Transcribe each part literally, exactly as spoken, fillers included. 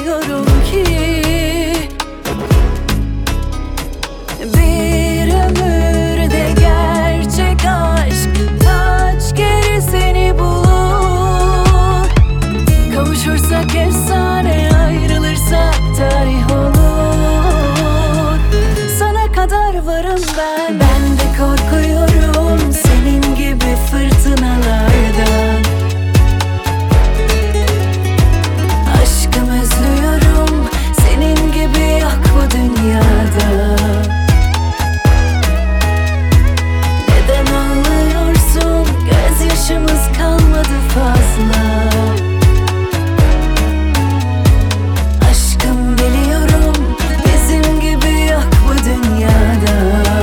korkuyorum ki bir ömürde gerçek aşk kaç kere seni bulur. Kavuşursak efsane, ayrılırsak tarih olur. Sana kadar varım ben. Ben de korkuyorum senin gibi fırtınalardan. Aşkım özlüyorum, senin gibi yok bu dünyada. Neden ağlıyorsun? Gözyaşımız kalmadı fazla. Aşkım biliyorum, bizim gibi yok bu dünyada.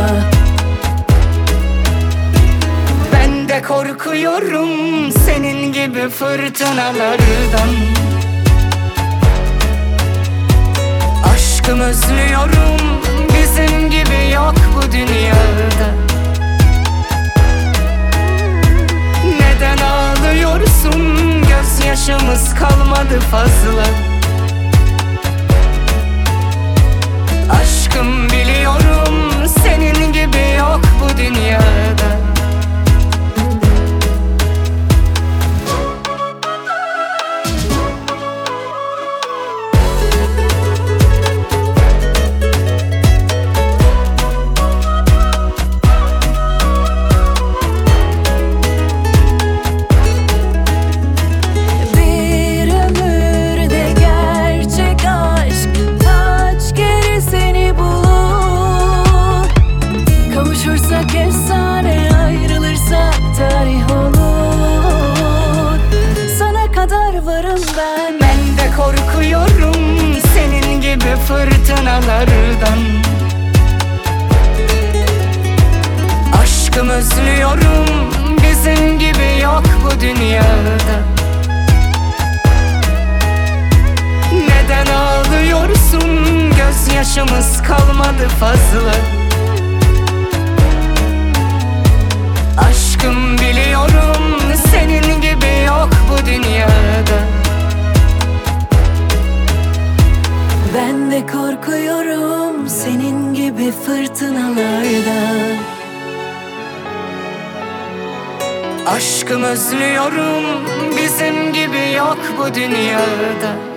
Ben de korkuyorum senin gibi fırtınalardan. Aşkım özlüyorum, bizim gibi yok bu dünyada. Neden ağlıyorsun? Gözyaşımız kalmadı fazla. Aşkım biliyorum, senin gibi yok bu dünyada. Efsane, ayrılırsak tarih olur. Sana kadar varım ben. Ben de korkuyorum senin gibi fırtınalardan. Aşkım özlüyorum, bizim gibi yok bu dünyada. Neden ağlıyorsun? Gözyaşımız kalmadı fazla. Aşkım biliyorum, senin gibi yok bu dünyada. Ben de korkuyorum senin gibi fırtınalardan. Aşkım özlüyorum, bizim gibi yok bu dünyada.